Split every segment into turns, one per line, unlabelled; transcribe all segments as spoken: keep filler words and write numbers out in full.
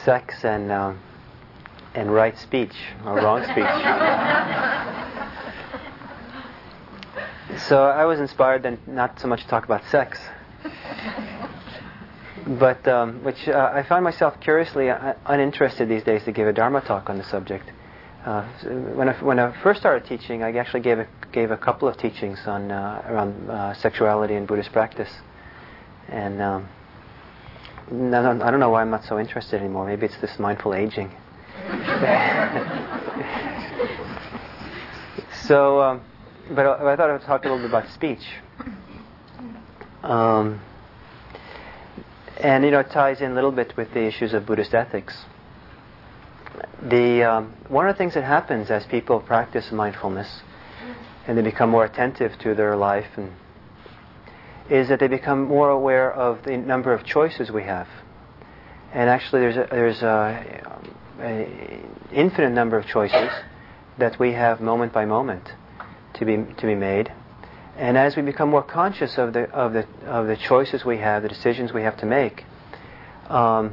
sex and um, and right speech or wrong speech. So I was inspired then not so much to talk about sex, but um, which uh, I find myself curiously uh, uninterested these days to give a Dharma talk on the subject. Uh, when I when I first started teaching, I actually gave a gave a couple of teachings on uh, around uh, sexuality and Buddhist practice, and um, I don't, I don't know why I'm not so interested anymore. Maybe it's this mindful aging. so, um, but I, I thought I would talk a little bit about speech, um, and you know, it ties in a little bit with the issues of Buddhist ethics. The um, one of the things that happens as people practice mindfulness and they become more attentive to their life and is that they become more aware of the number of choices we have. And actually there's a, there's a, a infinite number of choices that we have moment by moment to be to be made. And as we become more conscious of the of the of the choices we have, the decisions we have to make, um,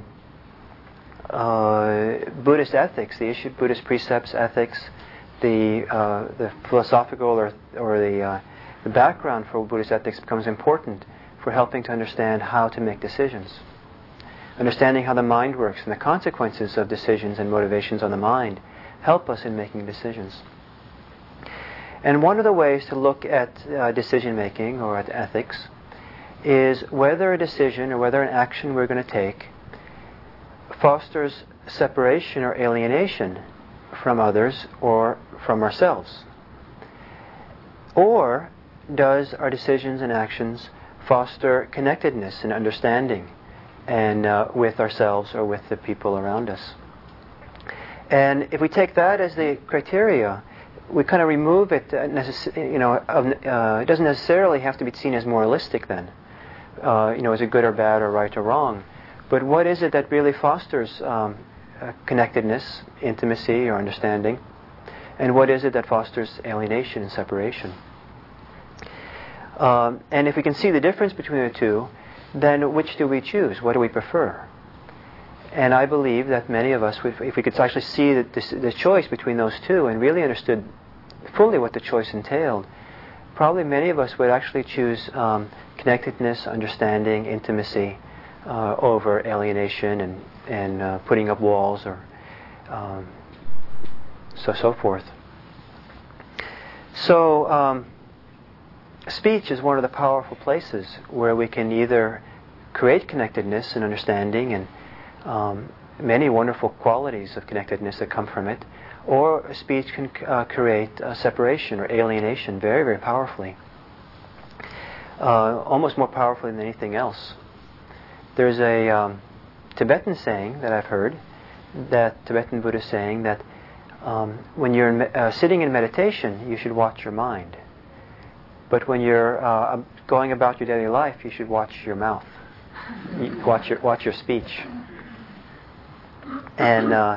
uh, Buddhist ethics, the issue Buddhist precepts, ethics, the uh, the philosophical or or the uh, the background for Buddhist ethics becomes important for helping to understand how to make decisions. Understanding how the mind works and the consequences of decisions and motivations on the mind help us in making decisions. And one of the ways to look at uh, decision making or at ethics is whether a decision or whether an action we're going to take fosters separation or alienation from others or from ourselves. Or does our decisions and actions foster connectedness and understanding and uh, with ourselves or with the people around us? And if we take that as the criteria, we kind of remove it. Uh, necess- you know, uh, it doesn't necessarily have to be seen as moralistic. Then, uh, you know, is it good or bad or right or wrong? But what is it that really fosters um, uh, connectedness, intimacy, or understanding? And what is it that fosters alienation and separation? Um, and if we can see the difference between the two, then which do we choose? What do we prefer? And I believe that many of us, if we could actually see the, the, the choice between those two and really understood fully what the choice entailed, probably many of us would actually choose um, connectedness, understanding, intimacy uh, over alienation and, and uh, putting up walls or um, so so forth. So um, speech is one of the powerful places where we can either create connectedness and understanding and um, many wonderful qualities of connectedness that come from it, or speech can uh, create uh, separation or alienation very, very powerfully, uh, almost more powerfully than anything else. There's a um, Tibetan saying that I've heard, that Tibetan Buddhist saying that um, when you're in me- uh, sitting in meditation, you should watch your mind. But when you're uh, going about your daily life, you should watch your mouth. You watch your watch your speech. And uh,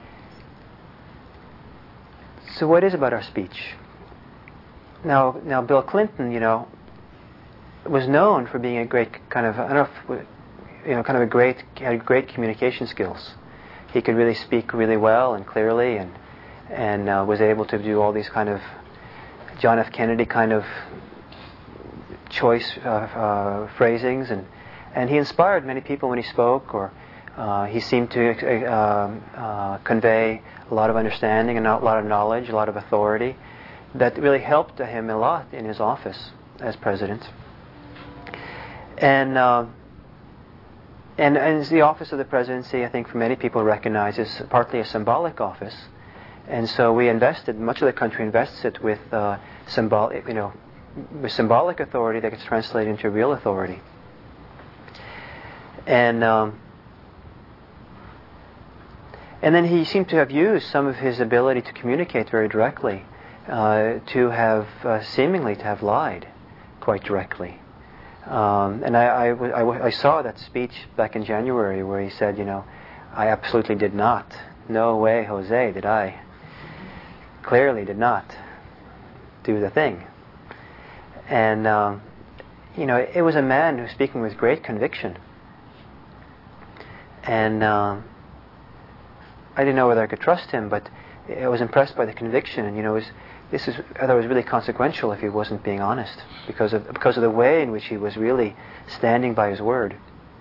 so, what is about our speech? Now, now, Bill Clinton, you know, was known for being a great kind of I don't know, if, you know, kind of a great had great communication skills. He could really speak really well and clearly, and and uh, was able to do all these kind of John F. Kennedy kind of choice uh, uh, phrasings, and and he inspired many people when he spoke, or uh, he seemed to uh, uh, convey a lot of understanding and a lot of knowledge, a lot of authority that really helped him a lot in his office as president. And uh, and and the office of the presidency, I think, for many people recognize is partly a symbolic office. And so we invested, much of the country invests it with uh, symbolic, you know, with symbolic authority that gets translated into real authority. And um, and then he seemed to have used some of his ability to communicate very directly, uh, to have uh, seemingly to have lied quite directly. Um, and I, I, I, I saw that speech back in January where he said, you know, I absolutely did not. No way, Jose, did I. Clearly did not do the thing. And, um, you know, it was a man who was speaking with great conviction. And um, I didn't know whether I could trust him, but I was impressed by the conviction. And you know, it was, this is I thought it was really consequential if he wasn't being honest, because of because of the way in which he was really standing by his word.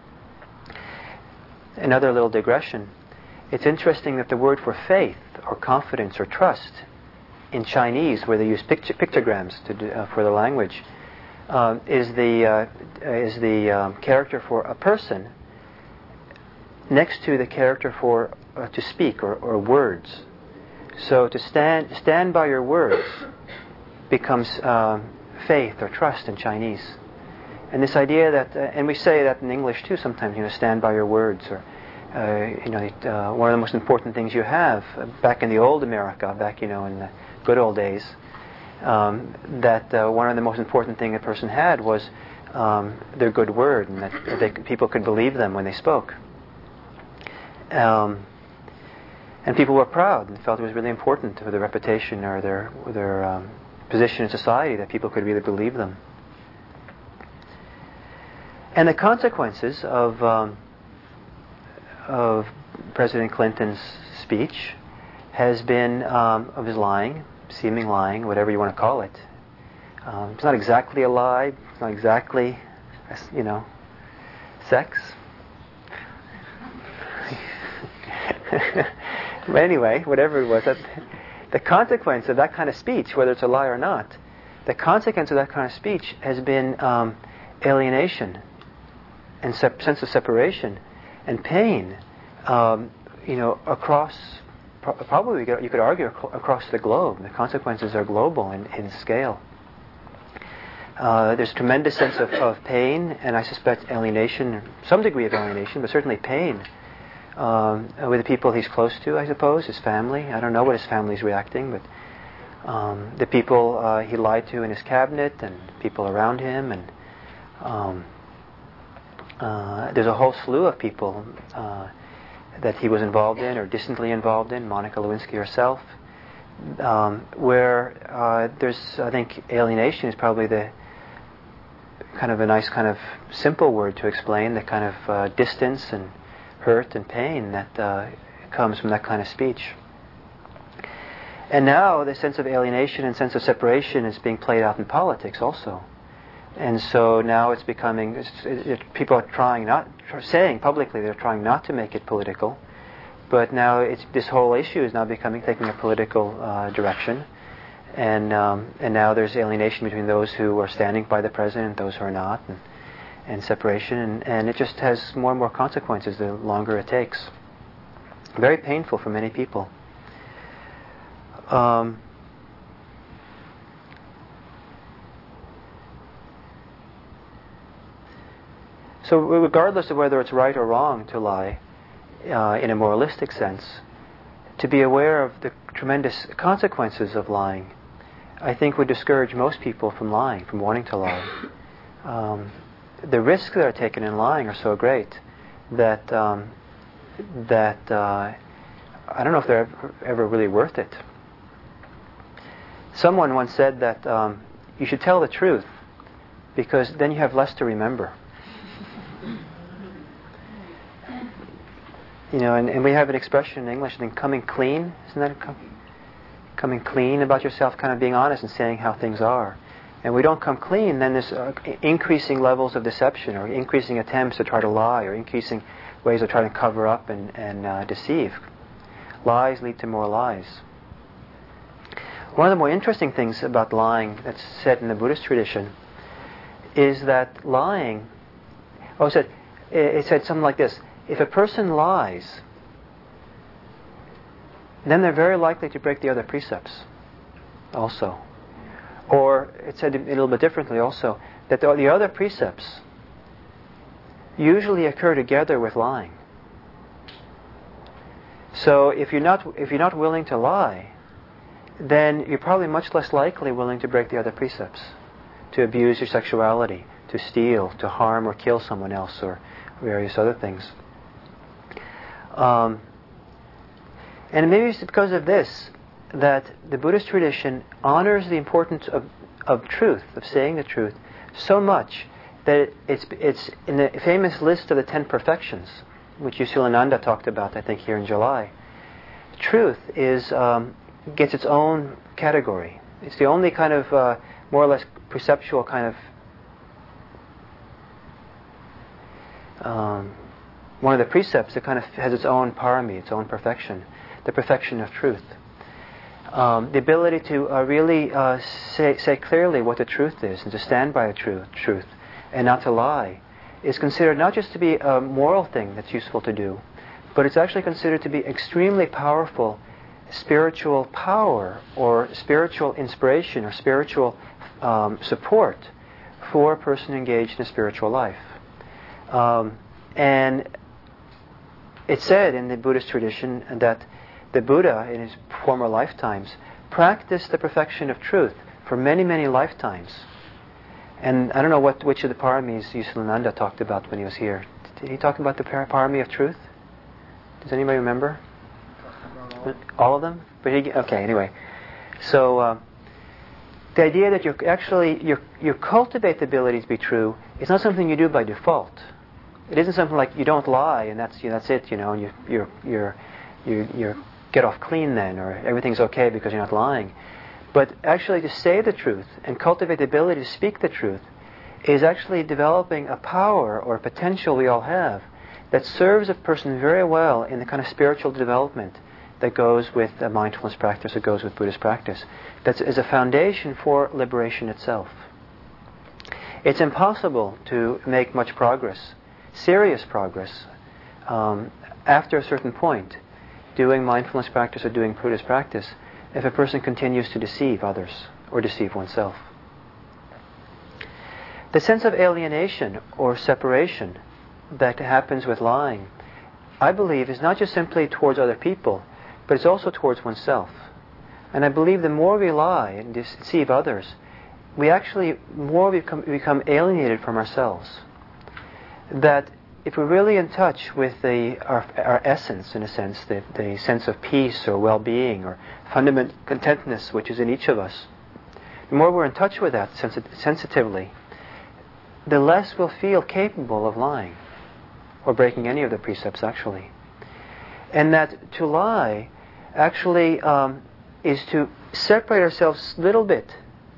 Another little digression. It's interesting that the word for faith or confidence or trust in Chinese, where they use picture, pictograms to do, uh, for the language, um, is the uh, is the um, character for a person next to the character for uh, to speak or, or words. So to stand stand by your words becomes uh, faith or trust in Chinese. And this idea that, uh, and we say that in English too sometimes, you know, stand by your words, or uh, you know, uh, one of the most important things you have uh, back in the old America, back you know in the good old days, um, that uh, one of the most important thing a person had was um, their good word, and that they, people could believe them when they spoke. Um, and people were proud and felt it was really important for their reputation or their their um, position in society that people could really believe them. And the consequences of um, of President Clinton's speech has been um, of his lying, seeming lying, whatever you want to call it. Um, it's not exactly a lie. It's not exactly, you know, sex. But anyway, whatever it was, that, the consequence of that kind of speech, whether it's a lie or not, the consequence of that kind of speech has been um, alienation and sep- sense of separation and pain, um, you know, across, pro- probably you could, you could argue ac- across the globe. The consequences are global in, in scale. Uh, there's tremendous sense of, of pain, and I suspect alienation, some degree of alienation, but certainly pain, um, with the people he's close to, I suppose, his family. I don't know what his family's reacting, but um, the people uh, he lied to in his cabinet and people around him, and um, uh, there's a whole slew of people uh, that he was involved in or distantly involved in, Monica Lewinsky herself, um, where uh, there's, I think, alienation is probably the kind of a nice kind of simple word to explain the kind of uh, distance and hurt and pain that uh, comes from that kind of speech. And now the sense of alienation and sense of separation is being played out in politics also. And so now it's becoming, it's, it, it, people are trying not, saying publicly they're trying not to make it political, but now it's, this whole issue is now becoming, taking a political uh, direction. And um, and now there's alienation between those who are standing by the president and those who are not, and, and separation, and, and it just has more and more consequences the longer it takes. Very painful for many people. Um, so regardless of whether it's right or wrong to lie, uh, in a moralistic sense, to be aware of the tremendous consequences of lying, I think would discourage most people from lying, from wanting to lie. Um, the risks that are taken in lying are so great that um, that uh, I don't know if they're ever, ever really worth it. Someone once said that um, you should tell the truth because then you have less to remember. You know, and, and we have an expression in English, I think, coming clean. Isn't that a com- coming clean about yourself, kind of being honest and saying how things are. And we don't come clean, then there's uh, increasing levels of deception or increasing attempts to try to lie or increasing ways of trying to cover up and, and uh, deceive. Lies lead to more lies. One of the more interesting things about lying that's said in the Buddhist tradition is that lying, oh, it said, it said something like this: if a person lies, then they're very likely to break the other precepts also. Or it said a little bit differently also, that the, the other precepts usually occur together with lying. So if you're not if you're not willing to lie, then you're probably much less likely willing to break the other precepts, to abuse your sexuality, to steal, to harm or kill someone else, or various other things. Um, and maybe it's because of this that the Buddhist tradition honors the importance of, of truth, of saying the truth, so much that it, it's it's in the famous list of the ten perfections, which Usilananda talked about, I think, here in July. truth is um, gets its own category. It's the only kind of uh, more or less perceptual kind of um, one of the precepts that kind of has its own parami, its own perfection, the perfection of truth. Um, the ability to uh, really uh, say, say clearly what the truth is and to stand by the truth, truth and not to lie is considered not just to be a moral thing that's useful to do, but it's actually considered to be extremely powerful spiritual power or spiritual inspiration or spiritual um, support for a person engaged in a spiritual life. Um, and it's said in the Buddhist tradition that the Buddha, in his former lifetimes, practiced the perfection of truth for many, many lifetimes. And I don't know what which of the paramis U Silananda talked about when he was here. Did he talk about the parami of truth? Does anybody remember? All. all of them? But he, okay, anyway. So uh, the idea that you actually you you cultivate the ability to be true is not something you do by default. It isn't something like you don't lie and that's you know, that's it, you know, and you you're you're you you get off clean then, or everything's okay because you're not lying. But actually to say the truth and cultivate the ability to speak the truth is actually developing a power or a potential we all have that serves a person very well in the kind of spiritual development that goes with a mindfulness practice, that goes with Buddhist practice. That is a foundation for liberation itself. It's impossible to make much progress, serious progress, um, after a certain point, doing mindfulness practice or doing Buddhist practice, if a person continues to deceive others or deceive oneself. The sense of alienation or separation that happens with lying, I believe, is not just simply towards other people, but it's also towards oneself. And I believe the more we lie and deceive others, we actually more become, become alienated from ourselves. That if we're really in touch with the, our, our essence, in a sense, the, the sense of peace or well-being or fundamental contentness which is in each of us, the more we're in touch with that sensi- sensitively, the less we'll feel capable of lying or breaking any of the precepts, actually. And that to lie actually um, is to separate ourselves a little bit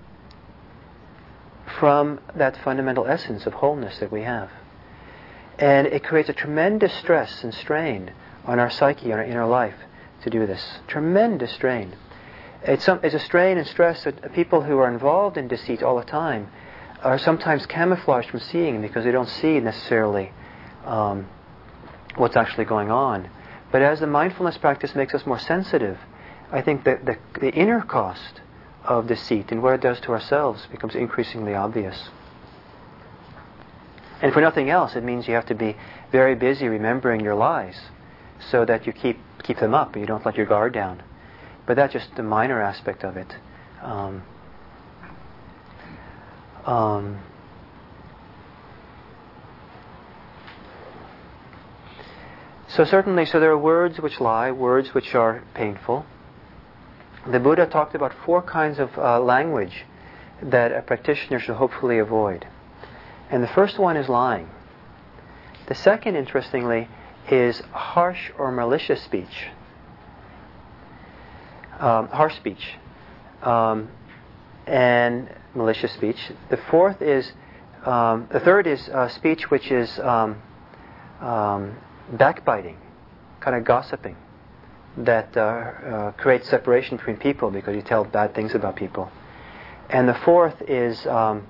from that fundamental essence of wholeness that we have. And it creates a tremendous stress and strain on our psyche, on our inner life, to do this. Tremendous strain. It's, some, it's a strain and stress that people who are involved in deceit all the time are sometimes camouflaged from seeing because they don't see necessarily um, what's actually going on. But as the mindfulness practice makes us more sensitive, I think that the, the inner cost of deceit and what it does to ourselves becomes increasingly obvious. And for nothing else, it means you have to be very busy remembering your lies so that you keep keep them up and you don't let your guard down. But that's just the minor aspect of it. Um, um, so certainly, so there are words which lie, words which are painful. The Buddha talked about four kinds of uh, language that a practitioner should hopefully avoid. And the first one is lying. The second, interestingly, is harsh or malicious speech. Um, harsh speech. Um, and malicious speech. The fourth is, um, the third is uh, speech which is um, um, backbiting, kind of gossiping, that uh, uh, creates separation between people because you tell bad things about people. And the fourth is... Um,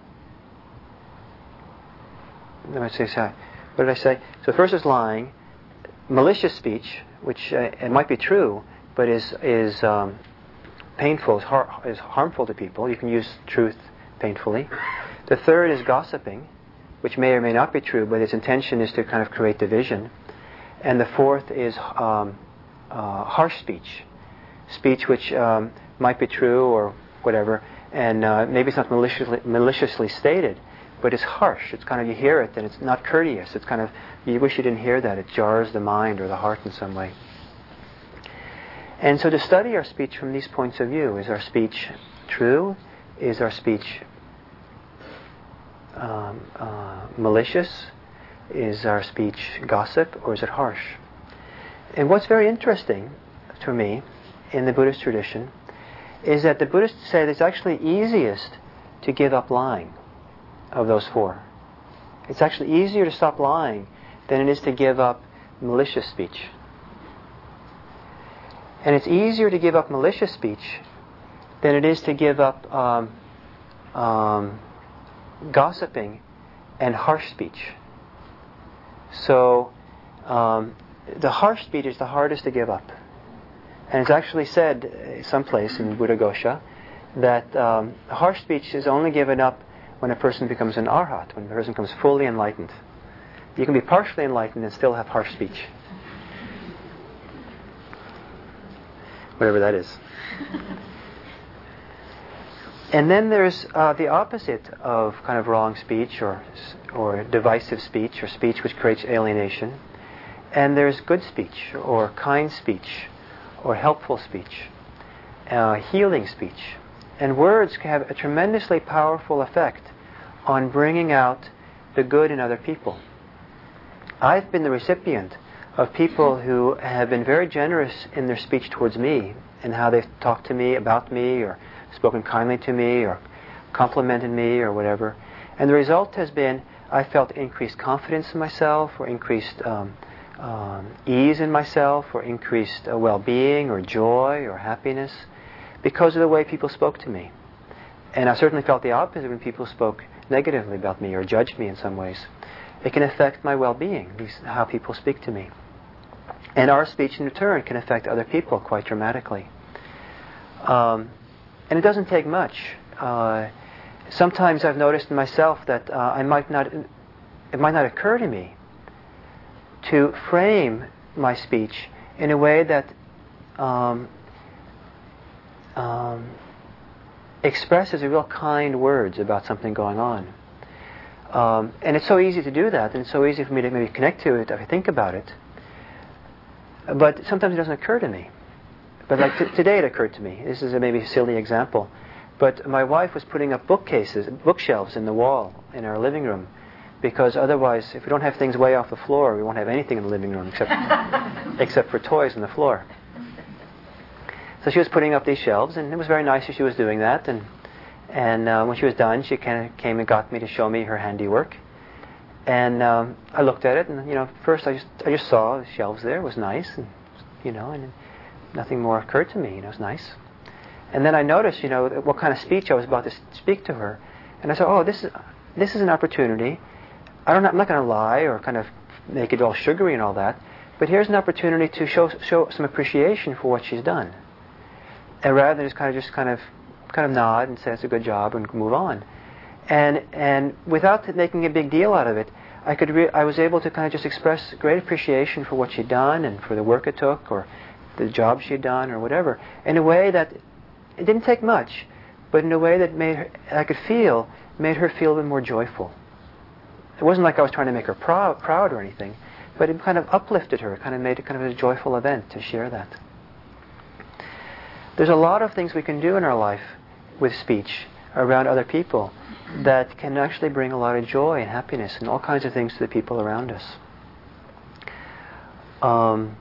Let me say, sorry. What did I say? So first is lying, malicious speech, which uh, it might be true, but is is um, painful, is, har- is harmful to people. You can use truth painfully. The third is gossiping, which may or may not be true, but its intention is to kind of create division. And the fourth is um, uh, harsh speech, speech which um, might be true or whatever, and uh, maybe it's not maliciously, maliciously stated, but it's harsh. It's kind of, you hear it and it's not courteous. It's kind of, you wish you didn't hear that. It jars the mind or the heart in some way. And so to study our speech from these points of view, is our speech true? Is our speech um, uh, malicious? Is our speech gossip, or is it harsh? And what's very interesting, to me in the Buddhist tradition is that the Buddhists say that it's actually easiest to give up lying of those four. It's actually easier to stop lying than it is to give up malicious speech. And it's easier to give up malicious speech than it is to give up um, um, gossiping and harsh speech. So um, the harsh speech is the hardest to give up. And it's actually said someplace in Buddhaghosa that um, harsh speech is only given up when a person becomes an arhat, when a person becomes fully enlightened. You can be partially enlightened and still have harsh speech. Whatever that is. And then there's uh, the opposite of kind of wrong speech or or divisive speech or speech which creates alienation. And there's good speech or kind speech or helpful speech, uh, healing speech. And words can have a tremendously powerful effect on bringing out the good in other people. I've been the recipient of people who have been very generous in their speech towards me and how they've talked to me about me or spoken kindly to me or complimented me or whatever. And the result has been I felt increased confidence in myself or increased um, um, ease in myself or increased uh, well-being or joy or happiness because of the way people spoke to me. And I certainly felt the opposite when people spoke negatively about me or judged me in some ways. It can affect my well-being, how people speak to me. And our speech in return can affect other people quite dramatically. Um, and it doesn't take much. Uh, sometimes I've noticed in myself that uh, I might not, it might not occur to me to frame my speech in a way that um, um, expresses real kind words about something going on. Um, and it's so easy to do that, and it's so easy for me to maybe connect to it if I think about it. But sometimes it doesn't occur to me. But like t- today it occurred to me. This is a maybe silly example. But my wife was putting up bookcases, bookshelves in the wall in our living room, because otherwise, if we don't have things way off the floor, we won't have anything in the living room except except for toys on the floor. So she was putting up these shelves, and it was very nice that she was doing that. And and uh, when she was done, she kind of came and got me to show me her handiwork. And um, I looked at it, and you know, first I just I just saw the shelves there. It was nice, and you know, and nothing more occurred to me. You know, it was nice. And then I noticed, you know, what kind of speech I was about to speak to her, and I said, "Oh, this is this is an opportunity. I don't. I'm not going to lie or kind of make it all sugary and all that, but here's an opportunity to show show some appreciation for what she's done, and rather than just kind of just kind of kind of nod and say it's a good job and move on." And and without making a big deal out of it, I could re- I was able to kind of just express great appreciation for what she'd done and for the work it took or the job she'd done or whatever, in a way that it didn't take much, but in a way that made her, I could feel, made her feel a bit more joyful. It wasn't like I was trying to make her proud, proud or anything, but it kind of uplifted her, kind of made it kind of a joyful event to share that. There's a lot of things we can do in our life with speech around other people that can actually bring a lot of joy and happiness and all kinds of things to the people around us. Um,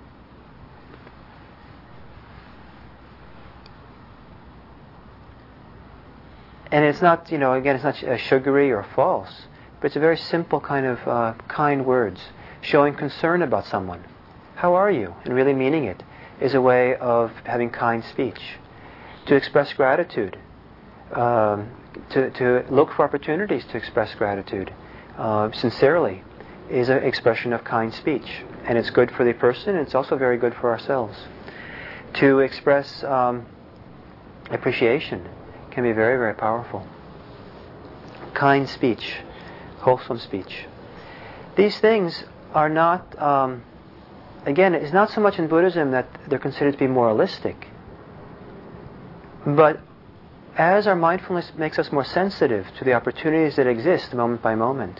and it's not, you know, again, it's not uh, sugary or false, but it's a very simple kind of uh, kind words, showing concern about someone. How are you? And really meaning it is a way of having kind speech. To express gratitude. Um, to, to look for opportunities to express gratitude uh, sincerely is an expression of kind speech. And it's good for the person, and it's also very good for ourselves. To express um, appreciation can be very, very powerful. Kind speech, wholesome speech. These things are not, um, again, it's not so much in Buddhism that they're considered to be moralistic, but as our mindfulness makes us more sensitive to the opportunities that exist moment by moment,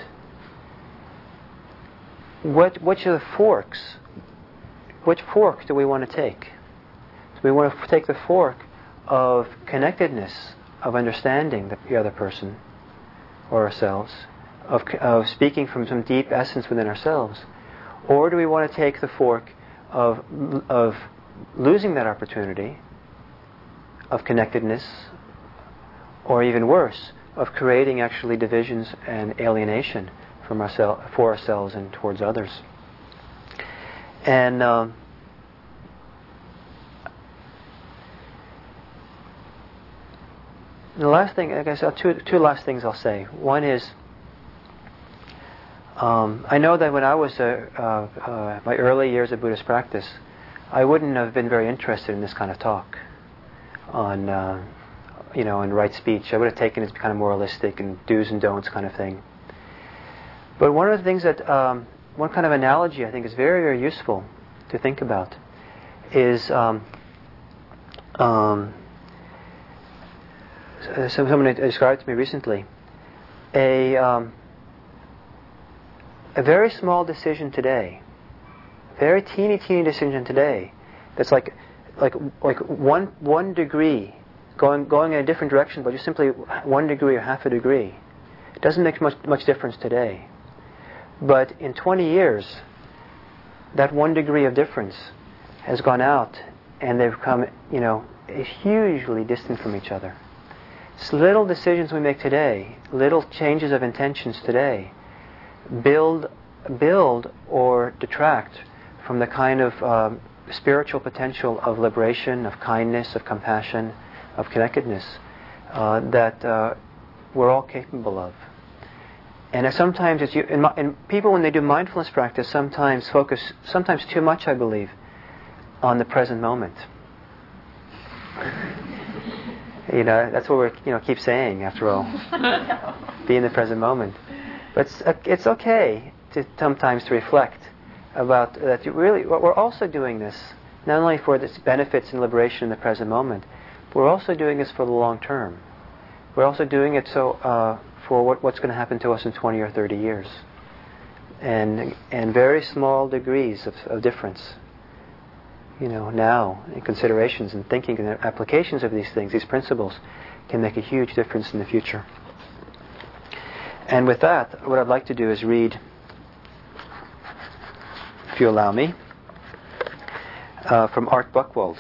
what which are the forks? Which fork do we want to take? Do we want to take the fork of connectedness, of understanding the other person or ourselves, of, of speaking from some deep essence within ourselves? Or do we want to take the fork of, of losing that opportunity of connectedness, or even worse, of creating actually divisions and alienation from ourselves, for ourselves and towards others. And um, the last thing, I guess, uh, two two last things I'll say. One is, um, I know that when I was uh, uh, uh, my early years of Buddhist practice, I wouldn't have been very interested in this kind of talk on, uh, you know, on right speech. I would have taken it as kind of moralistic and do's and don'ts kind of thing. But one of the things that, um, one kind of analogy I think is very, very useful to think about is, um, um, someone described to me recently, a, um, a very small decision today, very teeny, teeny decision today, that's like, like, like one, one degree going, going in a different direction, but just simply one degree or half a degree. It doesn't make much, much difference today. But in twenty years, that one degree of difference has gone out, and they've become, you know, hugely distant from each other. So little decisions we make today, little changes of intentions today, build, build or detract from the kind of um, spiritual potential of liberation, of kindness, of compassion, of connectedness uh, that uh, we're all capable of. And sometimes it's you, and, and people when they do mindfulness practice sometimes focus, sometimes too much, I believe, on the present moment. You know, that's what we you know keep saying after all. Be in the present moment. But it's, it's okay to sometimes to reflect about that. You really, we're also doing this not only for its benefits and liberation in the present moment, but we're also doing this for the long term. We're also doing it so. Uh, for what, what's going to happen to us in twenty or thirty years. And and very small degrees of, of difference, you know, now, in considerations and thinking and applications of these things, these principles, can make a huge difference in the future. And with that, what I'd like to do is read, if you allow me, uh, from Art Buchwald,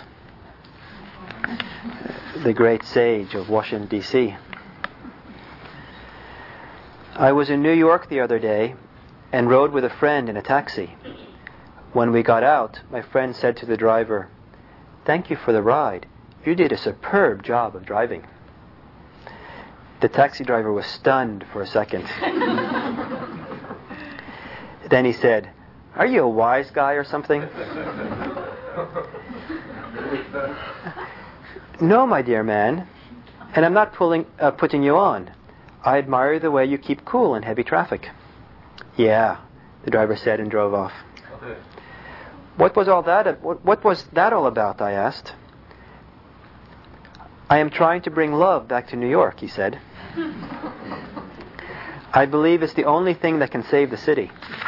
the great sage of Washington, D C I was in New York the other day and rode with a friend in a taxi. When we got out, my friend said to the driver, "Thank you for the ride. You did a superb job of driving." The taxi driver was stunned for a second. Then he said, "Are you a wise guy or something?" "No, my dear man, and I'm not pulling, uh, putting you on. I admire the way you keep cool in heavy traffic." "Yeah," the driver said and drove off. What was all that? What, what was that all about? I asked. "I am trying to bring love back to New York," he said. "I believe it's the only thing that can save the city."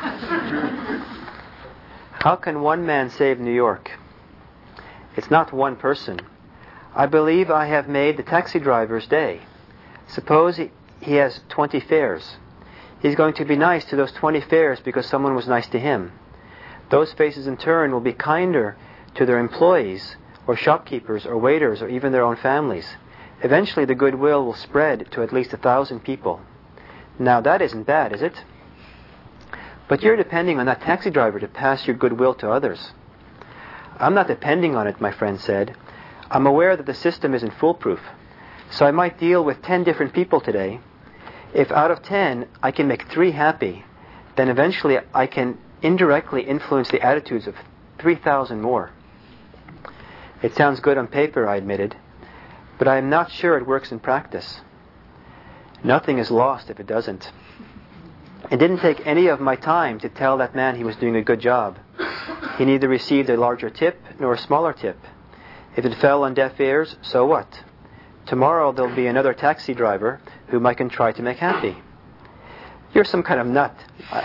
"How can one man save New York?" "It's not one person. I believe I have made the taxi driver's day. Suppose he He has twenty fares. He's going to be nice to those twenty fares because someone was nice to him. Those faces in turn will be kinder to their employees or shopkeepers or waiters or even their own families. Eventually the goodwill will spread to at least a thousand people. Now that isn't bad, is it? But you're depending on that taxi driver to pass your goodwill to others." "I'm not depending on it," my friend said. "I'm aware that the system isn't foolproof. So I might deal with ten different people today. If out of ten I can make three happy, then eventually I can indirectly influence the attitudes of three thousand more." "It sounds good on paper," I admitted, "but I am not sure it works in practice." "Nothing is lost if it doesn't. It didn't take any of my time to tell that man he was doing a good job. He neither received a larger tip nor a smaller tip. If it fell on deaf ears, so what? Tomorrow there'll be another taxi driver whom I can try to make happy." "You're some kind of nut,"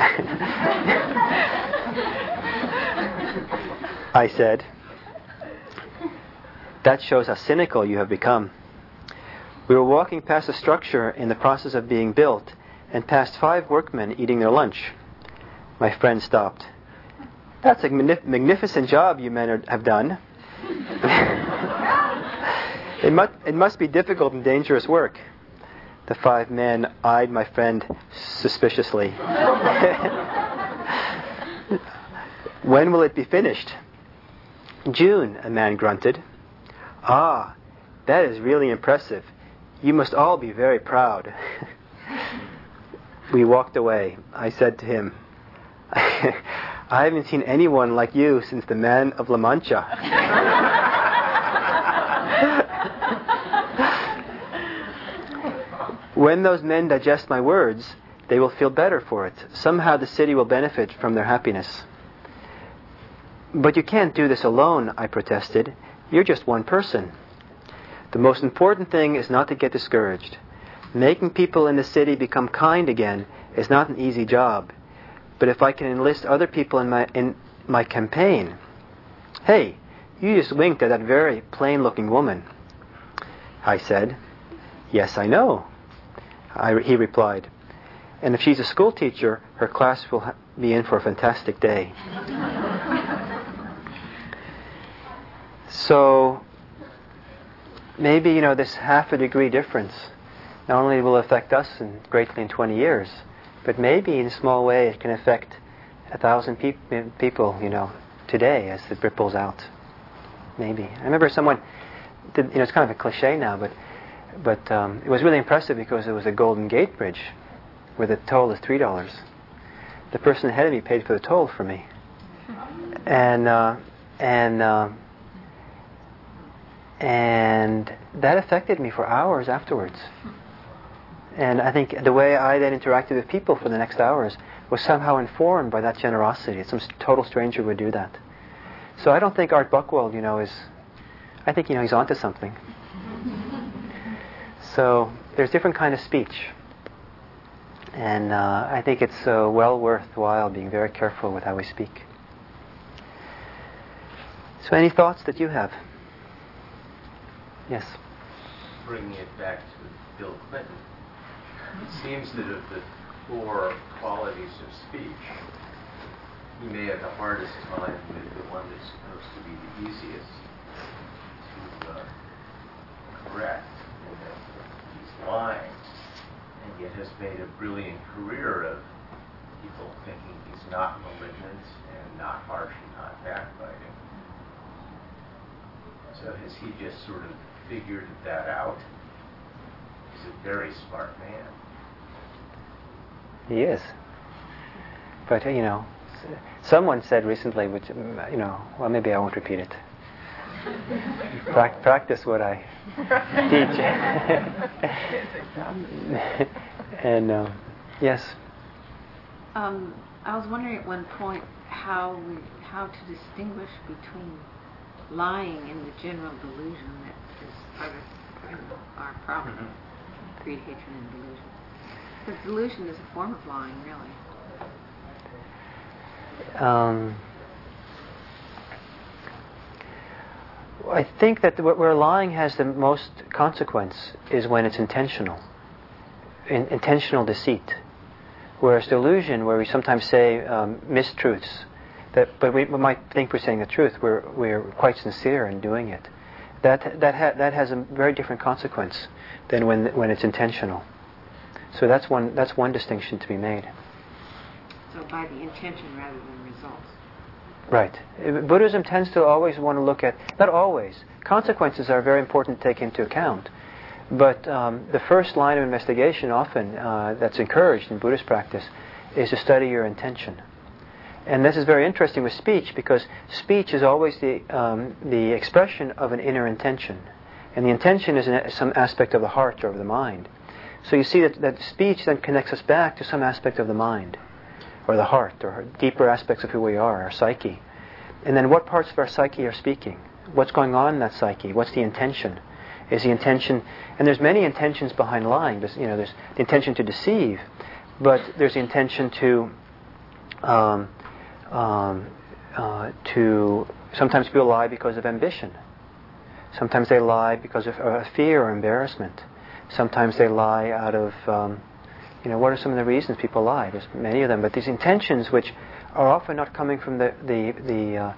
I said. "That shows how cynical you have become." We were walking past a structure in the process of being built and past five workmen eating their lunch. My friend stopped. "That's a magnif- magnificent job you men are, have done. It must, it must be difficult and dangerous work. The five men eyed my friend suspiciously. When will it be finished? June, a man grunted. Ah, that is really impressive. You must all be very proud. We walked away. I said to him, I haven't seen anyone like you since the man of La Mancha. When those men digest my words, they will feel better for it. Somehow the city will benefit from their happiness. But you can't do this alone, I protested. You're just one person. The most important thing is not to get discouraged. Making people in the city become kind again is not an easy job. But if I can enlist other people in my in my campaign... Hey, you just winked at that very plain-looking woman. I said. Yes, I know. I, he replied. And if she's a school teacher, her class will ha- be in for a fantastic day. So, maybe, you know, this half a degree difference not only will affect us in, greatly in twenty years, but maybe in a small way it can affect a thousand peop- people, you know, today as it ripples out. Maybe. I remember someone, did, you know, it's kind of a cliche now, but but um, it was really impressive because it was a Golden Gate Bridge where the toll is three dollars. The person ahead of me paid for the toll for me. And, uh, and, uh, and that affected me for hours afterwards. And I think the way I then interacted with people for the next hours was somehow informed by that generosity. Some total stranger would do that. So I don't think Art Buchwald, you know, is... I think, you know, he's onto something. So there's different kind of speech. And uh, I think it's uh, well worthwhile being very careful with how we speak. So any thoughts that you have? Yes?
Bringing it back to Bill Clinton, it seems that of the four qualities of speech, he may have the hardest time with the one that's supposed to be the easiest to uh, correct. He's lying, and yet has made a brilliant career of people thinking he's not malignant and not harsh and not backbiting. So has he just sort of figured that out? He's a very smart man.
He is. But, you know, someone said recently, which, you know, well, maybe I won't repeat it. pra- practice what I teach. And, uh, yes?
Um, I was wondering at one point how we, how to distinguish between lying and the general delusion that is part of, you know, our problem, mm-hmm. greed, hatred, and delusion. Because delusion is a form of lying, really.
Um, I think that the, where lying has the most consequence is when it's intentional. In, intentional deceit. Whereas delusion, where we sometimes say um, mistruths, that, but we, we might think we're saying the truth, we're, we're quite sincere in doing it. That, that, ha- that has a very different consequence than when, when it's intentional. So that's one, that's one distinction to be made.
So by the intention rather than results.
Right. Buddhism tends to always want to look at, not always, consequences are very important to take into account. But um, the first line of investigation often uh, that's encouraged in Buddhist practice is to study your intention. And this is very interesting with speech because speech is always the, um, the expression of an inner intention. And the intention is an, some aspect of the heart or of the mind. So you see that, that speech then connects us back to some aspect of the mind, or the heart, or deeper aspects of who we are, our psyche. And then what parts of our psyche are speaking? What's going on in that psyche? What's the intention? Is the intention, and there's many intentions behind lying. There's, you know, there's the intention to deceive, but there's the intention to, um, um, uh, to. Sometimes people lie because of ambition. Sometimes they lie because of uh, fear or embarrassment. Sometimes they lie out of, um, you know, what are some of the reasons people lie? There's many of them, but these intentions, which are often not coming from the the the, uh,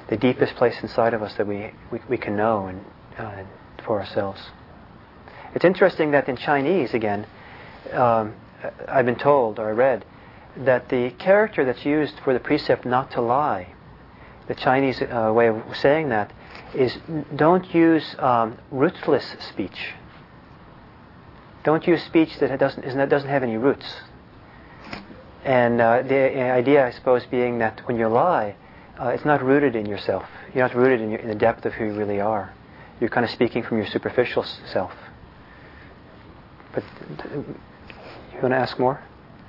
the deepest place inside of us that we, we, we can know and uh, for ourselves. It's interesting that in Chinese, again, um, I've been told, or I read, that the character that's used for the precept not to lie, the Chinese uh, way of saying that, is don't use um, rootless speech. Don't use speech that doesn't, that doesn't have any roots. And uh, the idea, I suppose, being that when you lie, uh, it's not rooted in yourself. You're not rooted in, your, in the depth of who you really are. You're kind of speaking from your superficial s- self. But uh, you want to ask more?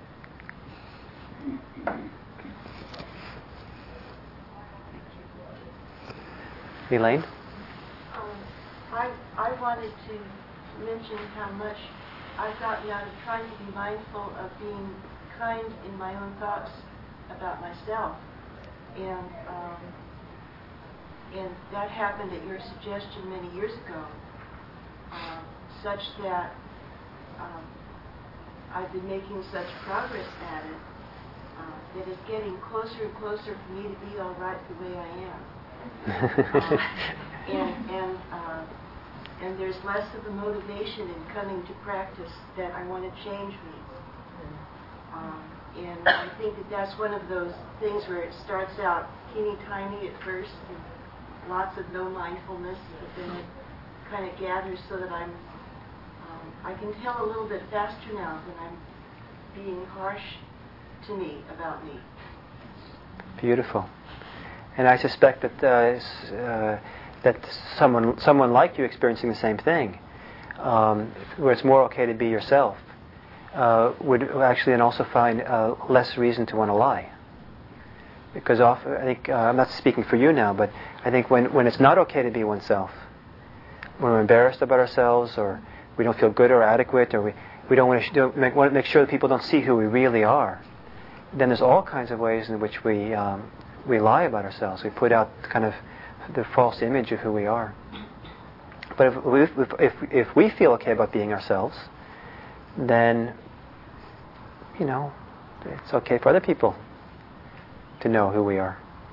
Elaine?
Um, I, I wanted to mention how much I've gotten out of trying to be mindful of being kind in my own thoughts about myself. And um, and that happened at your suggestion many years ago, um, such that um, I've been making such progress at it uh, that it's getting closer and closer for me to be all right the way I am. uh, and and uh, and there's less of a motivation in coming to practice that I want to change me. Um, and I think that that's one of those things where it starts out teeny tiny at first, and lots of no mindfulness, but then it kind of gathers so that I'm um, I can tell a little bit faster now than I'm being harsh to me about me.
Beautiful. And I suspect that uh, uh, that someone someone like you experiencing the same thing, um, where it's more okay to be yourself, uh, would actually and also find uh, less reason to want to lie. Because often, I think uh, I'm not speaking for you now, but I think when, when it's not okay to be oneself, when we're embarrassed about ourselves, or we don't feel good or adequate, or we, we don't want to sh- don't make, want to make sure that people don't see who we really are, then there's all kinds of ways in which we um, we lie about ourselves. We put out kind of the false image of who we are. But if we, if, if, if we feel okay about being ourselves, then, you know, it's okay for other people to know who we are.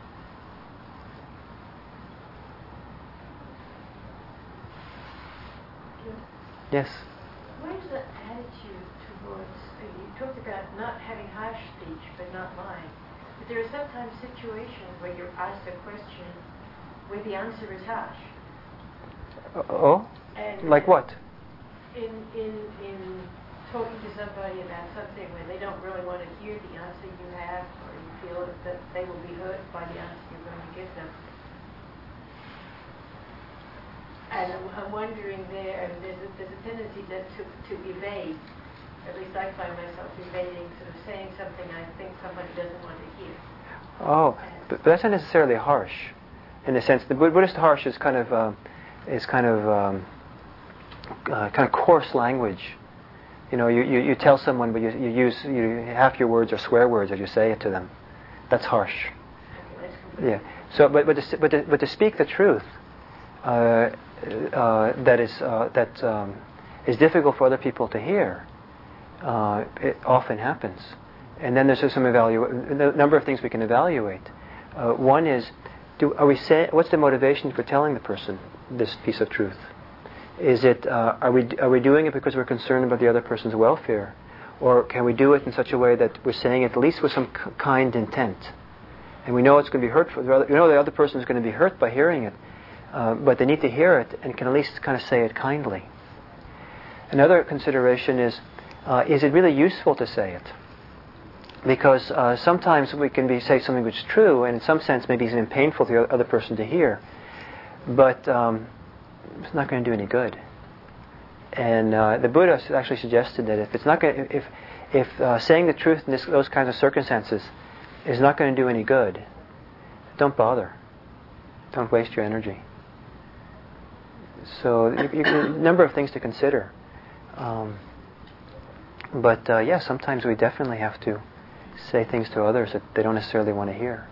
Yes?
What is the attitude towards, uh, you talked about not having harsh speech but not lying. But there are sometimes situations where you're asked a question where the answer is harsh.
Uh, oh?
And
like what?
In, in, in talking to somebody about something when they don't really want to hear the answer you have, or you feel that they will be hurt by the answer you're going to give them. And I'm, I'm wondering there, I mean, there's, a, there's a tendency that to, to evade, at least I find myself evading, sort of saying something I think somebody doesn't want to hear.
Oh, but, but that's not necessarily harsh, in the sense the Buddhist harsh is kind of uh, is kind of um, uh, kind of coarse language. You know, you, you, you tell someone, but you, you use you, half your words are swear words as you say it to them. That's harsh.
Okay, that's
Yeah. So, but but to, but to, but to speak the truth, uh, uh, that is uh, that um, is difficult for other people to hear. Uh, it often happens, and then there's just some evaluate. A number of things we can evaluate. Uh, one is, do are we say what's the motivation for telling the person this piece of truth? Is it uh, are we are we doing it because we're concerned about the other person's welfare, or can we do it in such a way that we're saying it at least with some k- kind intent, and we know it's going to be hurtful. We know the other person is going to be hurt by hearing it, uh, but they need to hear it and can at least kind of say it kindly. Another consideration is, uh, is it really useful to say it? Because uh, sometimes we can be say something which is true, and in some sense maybe it's even painful to the other person to hear, but um, it's not going to do any good. And uh, the Buddha actually suggested that if it's not going, if if uh, saying the truth in this, those kinds of circumstances is not going to do any good, don't bother. Don't waste your energy. So you, you, a number of things to consider. Um, but uh, yeah, sometimes we definitely have to say things to others that they don't necessarily want to hear.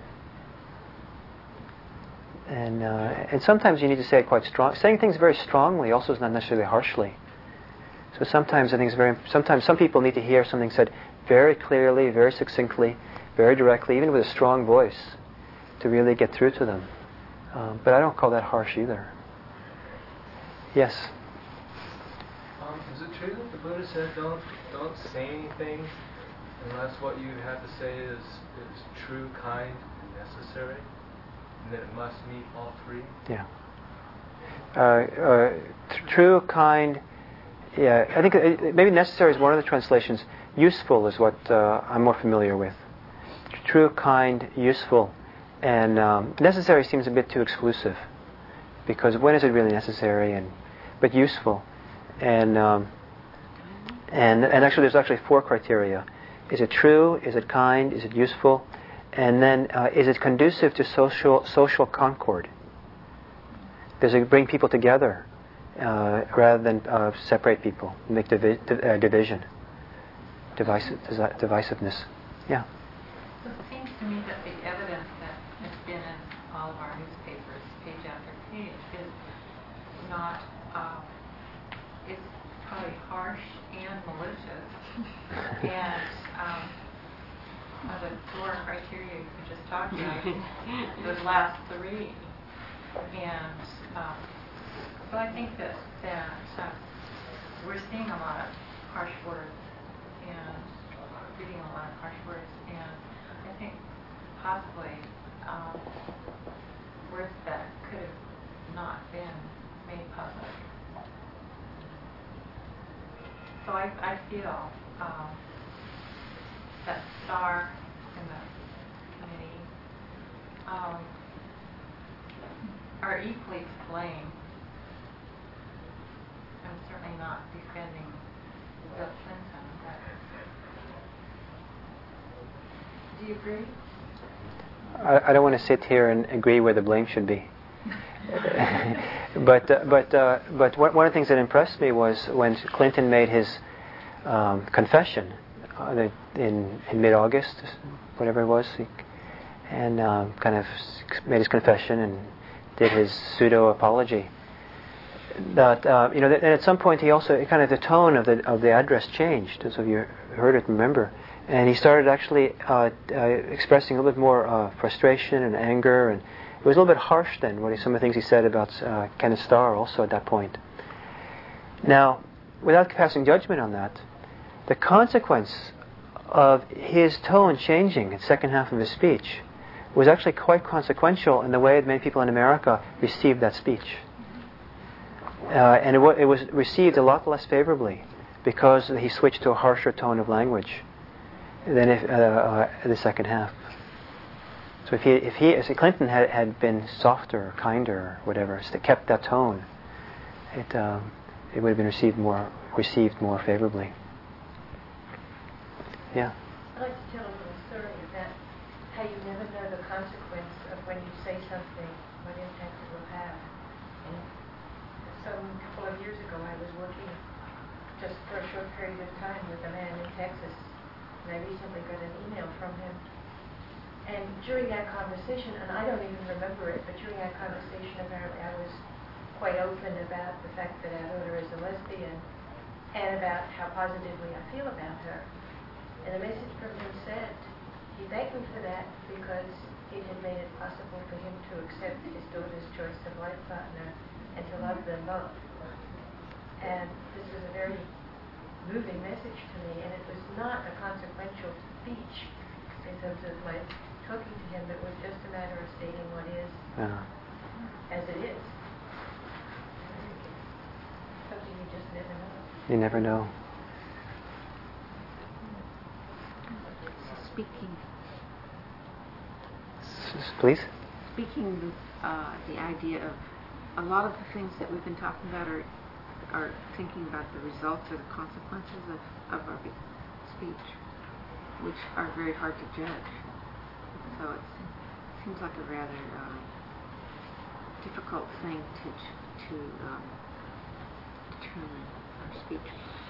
And uh, and sometimes you need to say it quite strong. Saying things very strongly also is not necessarily harshly. So sometimes I think it's very. Sometimes some people need to hear something said very clearly, very succinctly, very directly, even with a strong voice, to really get through to them. Um, but I don't call that harsh either. Yes?
Um, is it true that the Buddha said don't don't say anything unless what you have to say is, is true, kind, and necessary? And that it must meet all three?
Yeah. Uh, uh, t- true, kind, yeah. I think it, maybe necessary is one of the translations. Useful is what uh, I'm more familiar with. True, kind, useful. And um, necessary seems a bit too exclusive, because when is it really necessary? And but useful, and um, and and actually, there's actually four criteria: is it true? Is it kind? Is it useful? And then uh, is it conducive to social social concord? Does it bring people together uh, rather than uh, separate people, make divi- div- uh, division, divisive, divisiveness? Yeah.
So it seems to me that the evidence that has been in all of our newspapers, page after page, is not, uh, it's probably harsh and malicious. and um, of the four criteria you just talked about, those last three. And um, so I think that, that uh, we're seeing a lot of harsh words and reading a lot of harsh words. And I think possibly um, words that could have not been made public. So I, I feel um, that Star and the committee um, are equally to blame. I'm certainly not defending Bill Clinton, but do you agree?
I, I don't want to sit here and agree where the blame should be. but uh, but uh, but one of the things that impressed me was when Clinton made his um, confession uh, in in mid-August, whatever it was, he, and um, kind of made his confession and did his pseudo apology. That uh, you know, and at some point he also kind of the tone of the of the address changed, as if you heard it, remember. And he started actually uh, uh, expressing a little bit more uh, frustration and anger, and it was a little bit harsh then, what he, some of the things he said about uh, Kenneth Starr also at that point. Now, without passing judgment on that, the consequence of his tone changing in the second half of his speech was actually quite consequential in the way that many people in America received that speech. Uh, and it, w- it was received a lot less favorably because he switched to a harsher tone of language than if uh, uh, the second half. So if he, if he, if Clinton had, had been softer, kinder, or whatever, kept that tone, it um, it would have been received more received more favorably. Yeah.
I'd like to tell a little story about how you never know the consequence of when you say something, what impact it will have. And some couple of years ago, I was working just for a short period of time with a man in Texas. And I recently got an email from him. And during that conversation, and I don't even remember it, but during that conversation, apparently I was quite open about the fact that our daughter is a lesbian and about how positively I feel about her. And the message from him said, he thanked me for that because it had made it possible for him to accept his daughter's choice of life partner and to love them both. And this was a very moving message to me, and it was not a consequential speech in terms of my talking to him. It was just a matter of stating what is
Yeah.
as it is. Something you just never know.
You never know.
Speaking,
S- please.
speaking uh, the idea of a lot of the things that we've been talking about are are thinking about the results or the consequences of, of our be- speech, which are very hard to judge. So it seems like a rather uh, difficult thing to to um, determine our speech.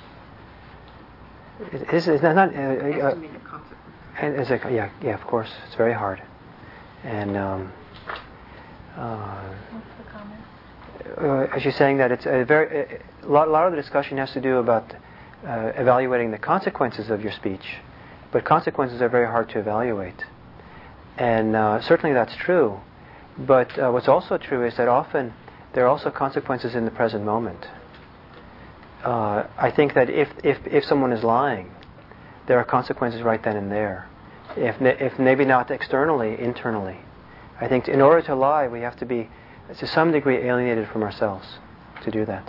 It is it's not. not uh, uh,
Estimate the consequences.
and it's like, yeah, yeah, of course, it's very hard. And um, uh,
What's the comment?
uh, as you're saying that, it's a very a lot, a lot of the discussion has to do about uh, evaluating the consequences of your speech, but consequences are very hard to evaluate. And uh, certainly that's true. But uh, what's also true is that often there are also consequences in the present moment. Uh, I think that if, if, if someone is lying, there are consequences right then and there. If, if maybe not externally, internally. I think in order to lie, we have to be, to some degree, alienated from ourselves to do that.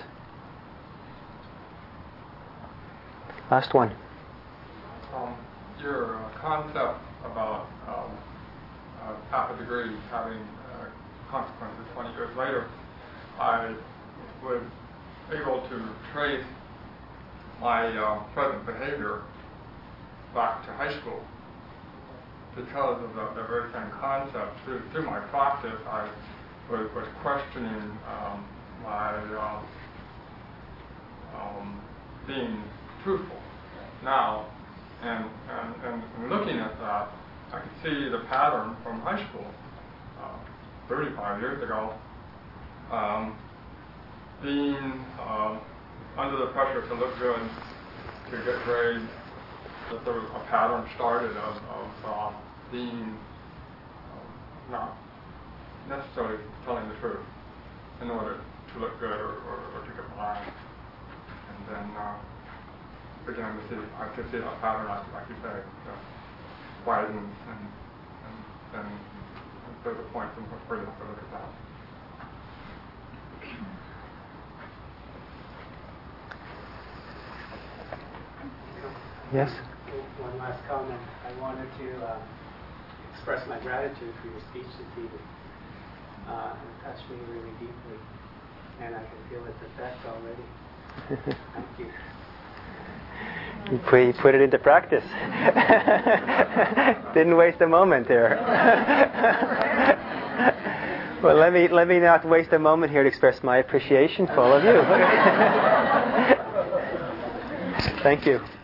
Last one.
Um, your uh, concept about um, uh, half a degree having uh, consequences twenty years later, I was able to trace my uh, present behavior back to high school because of the, the very same concept. Through, through my practice, I was, was questioning um, my uh, um, being truthful now, and, and, and, and looking at that, I could see the pattern from high school, uh, thirty-five years ago, um, being uh, under the pressure to look good, to get grades, that there was a pattern started of, of uh, being uh, not necessarily telling the truth in order to look good or, or, or to get by. And then uh, began to see, I could see that pattern, like, like you say, uh, widens, and, and then there's a point where you have to look at that.
Yes?
One last comment. I wanted to uh, express my gratitude for your speech this evening. Uh, it touched me really deeply, and I can feel its effect already. Thank you.
You put, you put it into practice. Didn't waste a moment there. Well, let me let me not waste a moment here to express my appreciation for all of you. Thank you.